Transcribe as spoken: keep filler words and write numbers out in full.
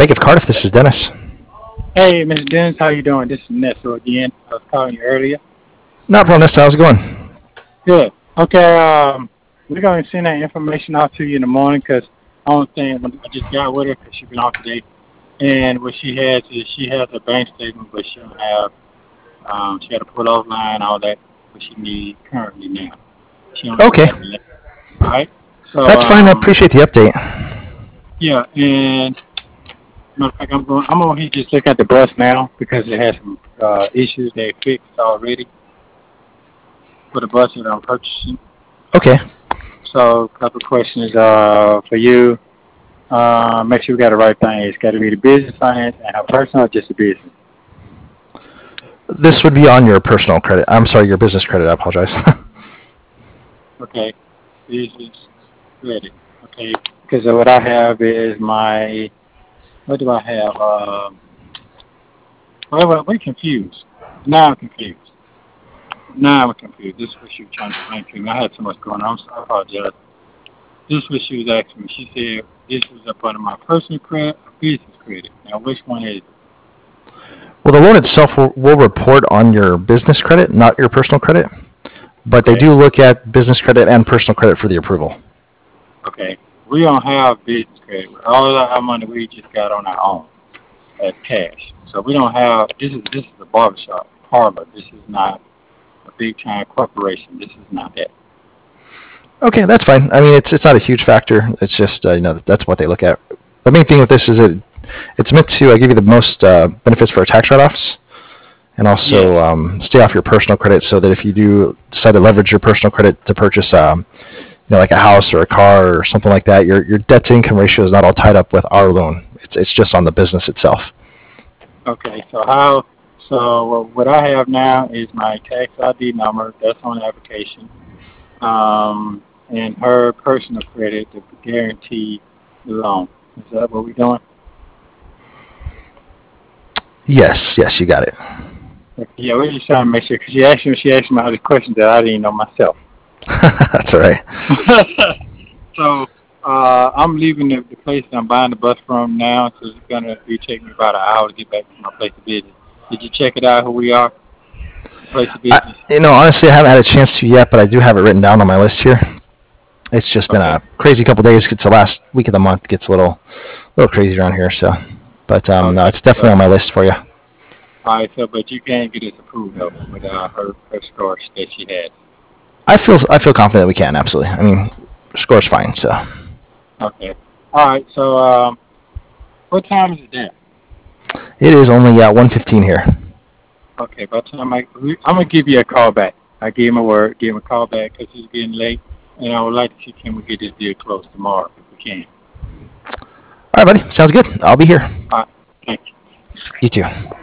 make of Cardiff? This is Dennis. Hey, mister Dennis, how you doing? This is Nestor again. I was calling you earlier. Not problem, Nesta. How's it going? Good. Okay, um, we're going to send that information out to you in the morning 'cause I don't think I just got with her 'cause she's been off today. And what she has is she has a bank statement, but she don't have, um, she got a pull-off line, all that, what she needs currently now. She don't really Okay. have it. All right? So, That's fine. I um, appreciate the update. yeah, and matter of fact, I'm going, I'm going to just look at the bus now because it has some uh, issues they fixed already for the bus that I'm purchasing. Okay. So, a couple of questions uh, for you. Uh, make sure we got the right thing. It's got to be the business finance and her personal, or just the business. This would be on your personal credit. I'm sorry, your business credit. I apologize. Okay, business credit. Okay, because what I have is my, what do I have? Uh, well, well, we're confused. Now I'm confused. Now I'm confused. This is what she was trying to explain to me. I had so much going on, so I apologize. This is what she was asking me. She said this was up under my personal credit or business credit. Now, which one is it? Well, the loan itself will, will report on your business credit, not your personal credit. But they Okay, do look at business credit and personal credit for the approval. okay. We don't have business credit. All of our money we just got on our own as cash. So we don't have, this is, this is a barbershop parlor. This is not a big time corporation. This is not that. Okay, that's fine. I mean, it's it's not a huge factor. It's just uh, you know that's what they look at. The main thing with this is it it's meant to uh, give you the most uh, benefits for tax write-offs, and Yes. also um, stay off your personal credit, so that if you do decide to leverage your personal credit to purchase, um, you know, like a house or a car or something like that, your your debt to income ratio is not all tied up with our loan. It's it's just on the business itself. Okay. So how, so what I have now is my tax I D number. That's on the application. Um, and her personal credit to guarantee the loan. Is that what we're doing? Yes, yes, you got it. Okay. Yeah, we're just trying to make sure because she asked me, she asked me all these questions that I didn't know myself. That's all right. So uh, I'm leaving the, the place that I'm buying the bus from now, so it's gonna be taking me about an hour to get back to my place of business. Did you check it out? Who we are? Place of I, business. you know, honestly, I haven't had a chance to yet, but I do have it written down on my list here. It's just been Okay. a crazy couple days. It's the last week of the month. Gets a little, little crazy around here. So, but um, no, Okay. it's definitely So on my list for you. all right. So, but you can't get this approved though with uh, her her score that she had. I feel I feel confident we can absolutely. I mean, score's fine. So Okay. All right. So um, what time is it there? it is only uh, one fifteen here. Okay. By the time I, I'm gonna give you a call back. I gave him a word. Give him a call back because it's getting late, and I would like to see can we get this deal closed tomorrow if we can. All right, buddy. Sounds good. I'll be here. All right. Thank you. You too.